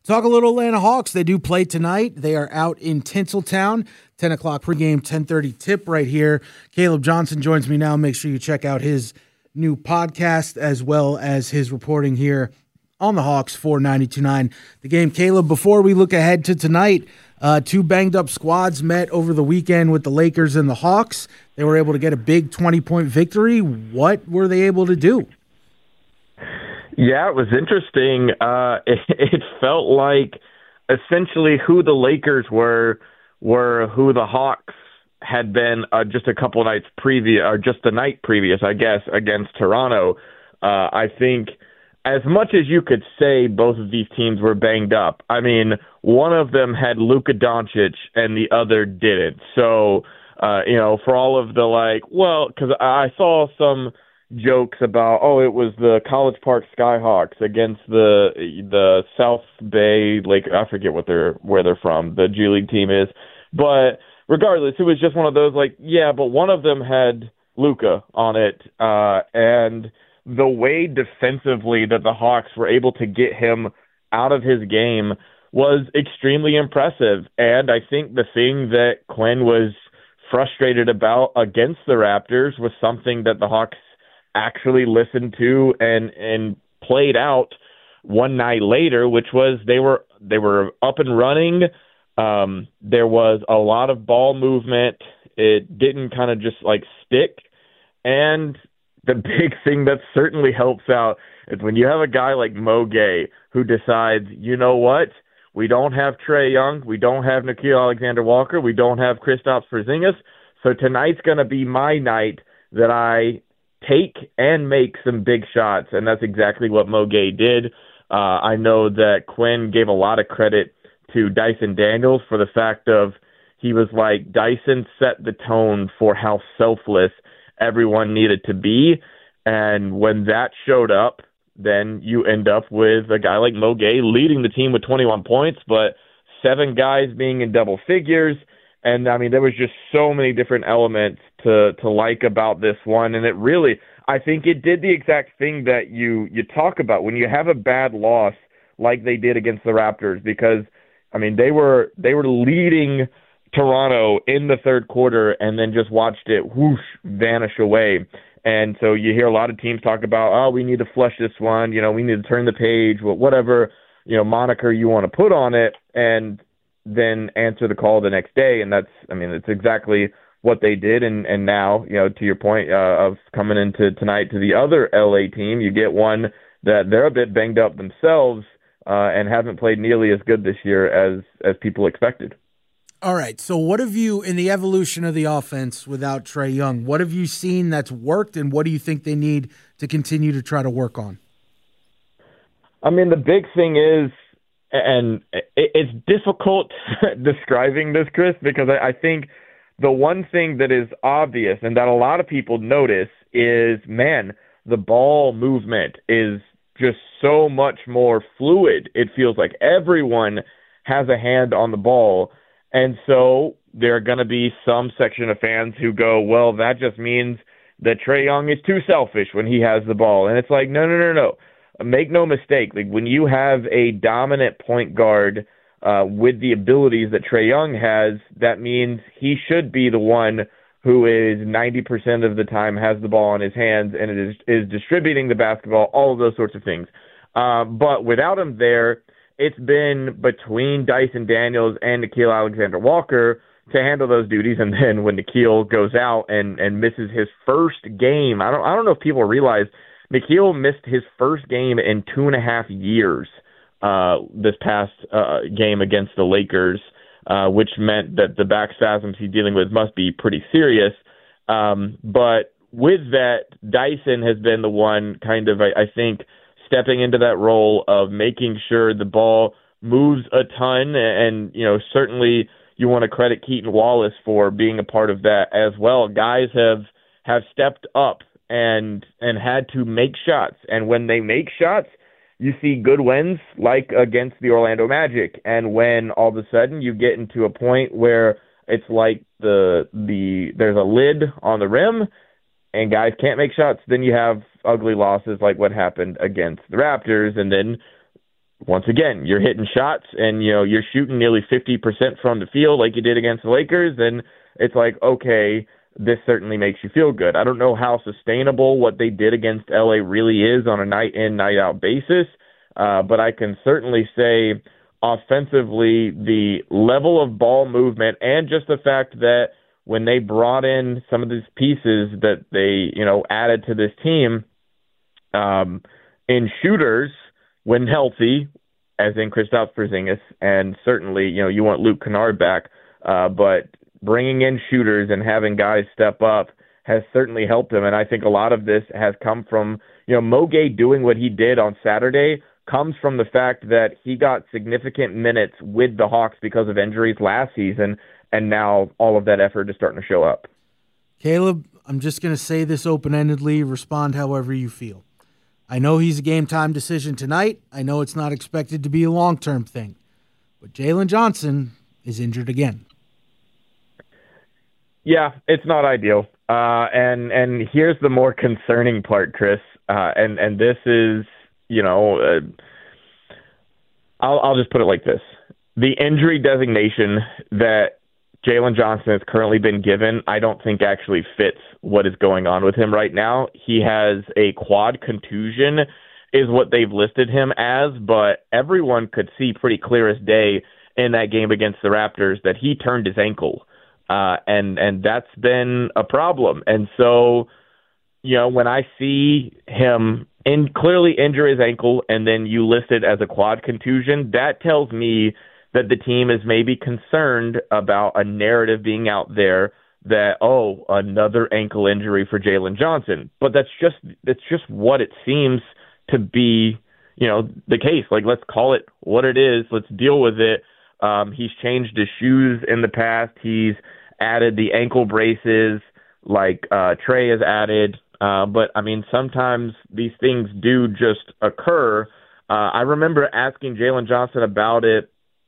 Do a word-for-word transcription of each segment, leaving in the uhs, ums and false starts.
Talk a little Atlanta Hawks. They do play tonight. They are out in Tinseltown. ten o'clock pregame, ten thirty tip right here. Caleb Johnson joins me now. Make sure you check out his new podcast as well as his reporting here on the Hawks for ninety-two point nine The Game. Caleb, before we look ahead to tonight, uh, two banged-up squads met over the weekend with the Lakers and the Hawks. They were able to get a big twenty-point victory. What were they able to do? Yeah, it was interesting. Uh, it, it felt like essentially who the Lakers were were who the Hawks had been uh, just a couple nights previous, or just the night previous, I guess, against Toronto. Uh, I think as much as you could say both of these teams were banged up, I mean, one of them had Luka Doncic and the other didn't. So, uh, you know, for all of the like, well, because I saw some jokes about, oh, it was the College Park Skyhawks against the the South Bay Lake. I forget what they're where they're from. The G League team is, but regardless, it was just one of those like, yeah, but one of them had Luka on it, uh, and the way defensively that the Hawks were able to get him out of his game was extremely impressive. And I think the thing that Quinn was frustrated about against the Raptors was something that the Hawks actually listened to and and played out one night later, which was they were they were up and running. Um, there was a lot of ball movement. It didn't kind of just like stick. And the big thing that certainly helps out is when you have a guy like Mo Gay who decides, you know what, we don't have Trae Young, we don't have Nickeil Alexander-Walker, we don't have Kristaps Porzingis, so tonight's going to be my night that I take and make some big shots, and that's exactly what Mo Gay did. Uh, I know that Quinn gave a lot of credit to Dyson Daniels for the fact of he was like, Dyson set the tone for how selfless everyone needed to be, and when that showed up, then you end up with a guy like Mo Gay leading the team with twenty-one points, but seven guys being in double figures. And, I mean, there was just so many different elements to, to like about this one. And it really, I think it did the exact thing that you, you talk about when you have a bad loss like they did against the Raptors, because, I mean, they were they were leading Toronto in the third quarter and then just watched it whoosh vanish away. And so you hear a lot of teams talk about, oh, we need to flush this one, you know, we need to turn the page, whatever, you know, moniker you want to put on it, and then answer the call the next day. And that's, I mean, it's exactly what they did. And, and now, you know, to your point uh, of coming into tonight to the other L A team, you get one that they're a bit banged up themselves uh, and haven't played nearly as good this year as, as people expected. All right, so what have you, in the evolution of the offense without Trae Young, what have you seen that's worked, and what do you think they need to continue to try to work on? I mean, the big thing is, and it's difficult describing this, Chris, because I think the one thing that is obvious and that a lot of people notice is, man, the ball movement is just so much more fluid. It feels like everyone has a hand on the ball. And so there are going to be some section of fans who go, well, that just means that Trae Young is too selfish when he has the ball. And it's like, no, no, no, no. Make no mistake. Like, when you have a dominant point guard uh, with the abilities that Trae Young has, that means he should be the one who is ninety percent of the time has the ball in his hands and it is, is distributing the basketball, all of those sorts of things. Uh, but without him there, it's been between Dyson Daniels and Nickeil Alexander-Walker to handle those duties. And then when Nickeil goes out and, and misses his first game, I don't I don't know if people realize Nickeil missed his first game in two and a half years uh, this past uh, game against the Lakers, uh, which meant that the back spasms he's dealing with must be pretty serious. Um, but with that, Dyson has been the one kind of, I, I think, stepping into that role of making sure the ball moves a ton. And, you know, certainly you want to credit Keaton Wallace for being a part of that as well. Guys have have stepped up and and had to make shots. And when they make shots, you see good wins like against the Orlando Magic. And when all of a sudden you get into a point where it's like the the there's a lid on the rim and guys can't make shots, then you have ugly losses like what happened against the Raptors. And then once again, you're hitting shots and, you know, you're shooting nearly fifty percent from the field like you did against the Lakers. And it's like, okay, this certainly makes you feel good. I don't know how sustainable what they did against L A really is on a night in, night out basis. Uh, but I can certainly say offensively, the level of ball movement and just the fact that when they brought in some of these pieces that they, you know, added to this team, um, in shooters, when healthy, as in Kristaps Porzingis, and certainly, you know, you want Luke Kennard back, uh, but bringing in shooters and having guys step up has certainly helped him. And I think a lot of this has come from, you know, Mo Gay doing what he did on Saturday comes from the fact that he got significant minutes with the Hawks because of injuries last season, and now all of that effort is starting to show up. Caleb, I'm just going to say this open-endedly. Respond however you feel. I know he's a game-time decision tonight. I know it's not expected to be a long-term thing. But Jalen Johnson is injured again. Yeah, it's not ideal. Uh, and and here's the more concerning part, Chris. Uh, and, and this is, you know, uh, I'll, I'll just put it like this. The injury designation that Jalen Johnson has currently been given, I don't think actually fits what is going on with him right now. He has a quad contusion is what they've listed him as, but everyone could see pretty clear as day in that game against the Raptors that he turned his ankle. Uh, and, and that's been a problem. And so, you know, when I see him in clearly injure his ankle and then you list it as a quad contusion, that tells me that the team is maybe concerned about a narrative being out there that, oh, another ankle injury for Jalen Johnson. But that's just that's just what it seems to be, you know, the case. Like, let's call it what it is. Let's deal with it. Um, he's changed his shoes in the past. He's added the ankle braces like uh, Trey has added. Uh, but, I mean, sometimes these things do just occur. Uh, I remember asking Jalen Johnson about it.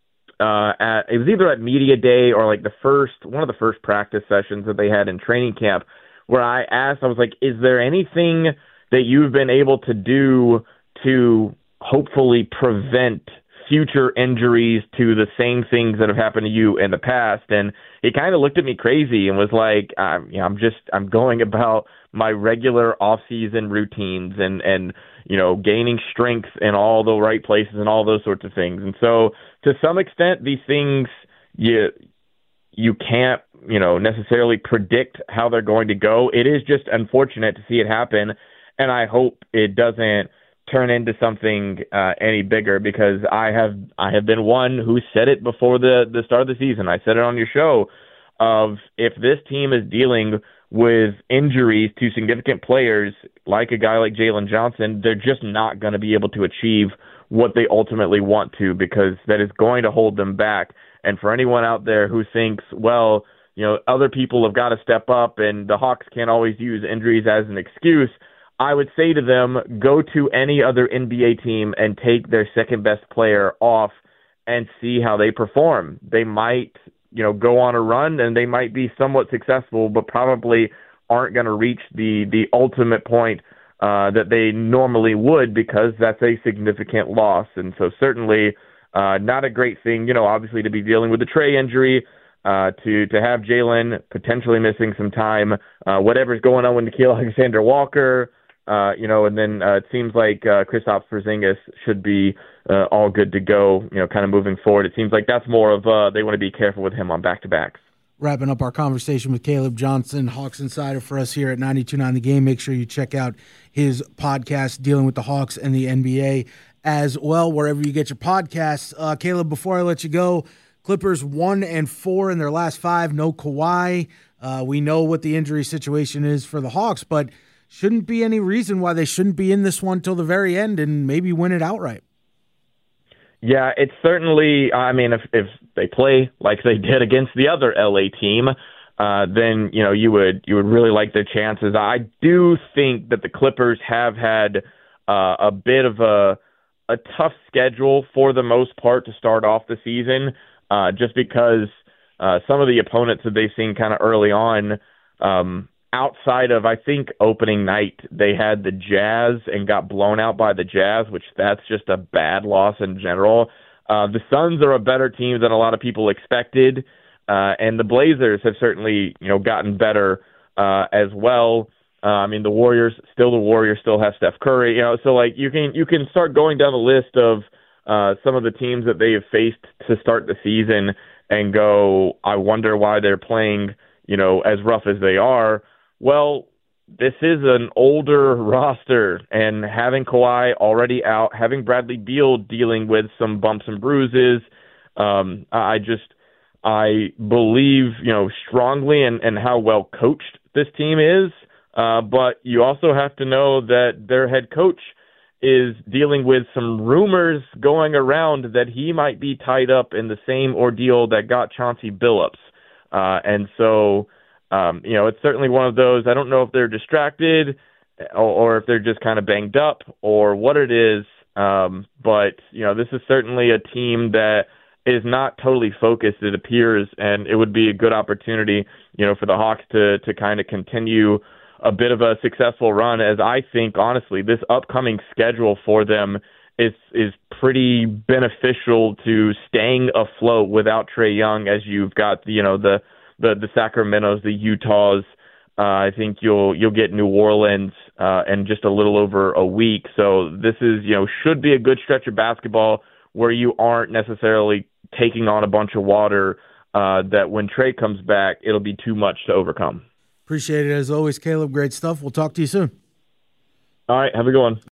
Uh, at, it was either at media day or like the first, one of the first practice sessions that they had in training camp, where I asked, I was like, is there anything that you've been able to do to hopefully prevent future injuries to the same things that have happened to you in the past? And he kind of looked at me crazy and was like, I'm, you know, I'm just, I'm going about my regular off-season routines and, and, you know, gaining strength in all the right places and all those sorts of things. And so to some extent, these things, you, you can't, you know, necessarily predict how they're going to go. It is just unfortunate to see it happen. And I hope it doesn't turn into something uh, any bigger, because I have I have been one who said it before the, the start of the season. I said it on your show of, if this team is dealing with injuries to significant players like a guy like Jalen Johnson, they're just not going to be able to achieve what they ultimately want to, because that is going to hold them back. And for anyone out there who thinks, well, you know, other people have got to step up and the Hawks can't always use injuries as an excuse, I would say to them, go to any other N B A team and take their second best player off and see how they perform. They might, you know, go on a run and they might be somewhat successful, but probably aren't going to reach the, the ultimate point uh, that they normally would, because that's a significant loss. And so certainly uh, not a great thing, you know, obviously to be dealing with the Trey injury, uh, to, to have Jalen potentially missing some time, uh, whatever's going on with Nickeil Alexander-Walker, Uh, you know, and then uh, it seems like uh, Kristaps Porzingis should be uh, all good to go, you know, kind of moving forward. It seems like that's more of uh, they want to be careful with him on back-to-backs. Wrapping up our conversation with Caleb Johnson, Hawks Insider for us here at ninety-two point nine The Game. Make sure you check out his podcast dealing with the Hawks and the N B A as well, wherever you get your podcasts. Uh, Caleb, before I let you go, Clippers one and four in their last five, no Kawhi. Uh, we know what the injury situation is for the Hawks, but shouldn't be any reason why they shouldn't be in this one till the very end and maybe win it outright. Yeah, it's certainly, I mean, if, if they play like they did against the other L A team, uh, then, you know, you would you would really like their chances. I do think that the Clippers have had uh, a bit of a a tough schedule for the most part to start off the season, uh, just because uh, some of the opponents that they've seen kind of early on, um, outside of, I think, opening night, they had the Jazz and got blown out by the Jazz, which that's just a bad loss in general. Uh, the Suns are a better team than a lot of people expected, uh, and the Blazers have certainly, you know, gotten better uh, as well. Uh, I mean, the Warriors, still the Warriors, still have Steph Curry, you know, so like you can you can start going down the list of uh, some of the teams that they have faced to start the season and go, I wonder why they're playing, you know, as rough as they are. Well, this is an older roster, and having Kawhi already out, having Bradley Beal dealing with some bumps and bruises, um, I just I believe, you know, strongly in, in how well coached this team is. Uh, but you also have to know that their head coach is dealing with some rumors going around that he might be tied up in the same ordeal that got Chauncey Billups. Uh, and so, um, you know, it's certainly one of those. I don't know if they're distracted or, or if they're just kind of banged up or what it is. Um, but, you know, this is certainly a team that is not totally focused, it appears, and it would be a good opportunity, you know, for the Hawks to to kind of continue a bit of a successful run, as I think, honestly, this upcoming schedule for them is is pretty beneficial to staying afloat without Trae Young, as you've got, you know, the the, the Sacramentos, the Utahs. Uh, I think you'll you'll get New Orleans uh, in just a little over a week. So this is, you know, should be a good stretch of basketball where you aren't necessarily taking on a bunch of water uh, that when Trae comes back, it'll be too much to overcome. Appreciate it as always, Caleb. Great stuff. We'll talk to you soon. All right. Have a good one.